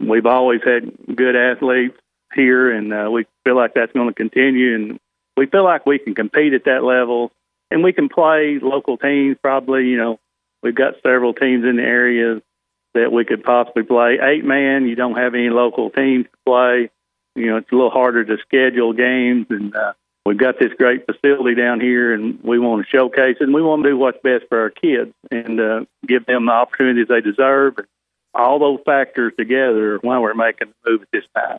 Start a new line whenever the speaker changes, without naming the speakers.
we've always had good athletes here, and we feel like that's going to continue. And we feel like we can compete at that level, and we can play local teams. Probably, we've got several teams in the area that we could possibly play. 8-man, you don't have any local teams to play. It's a little harder to schedule games, and we've got this great facility down here, and we want to showcase it, and we want to do what's best for our kids and give them the opportunities they deserve. All those factors together are why we're making the move at this time.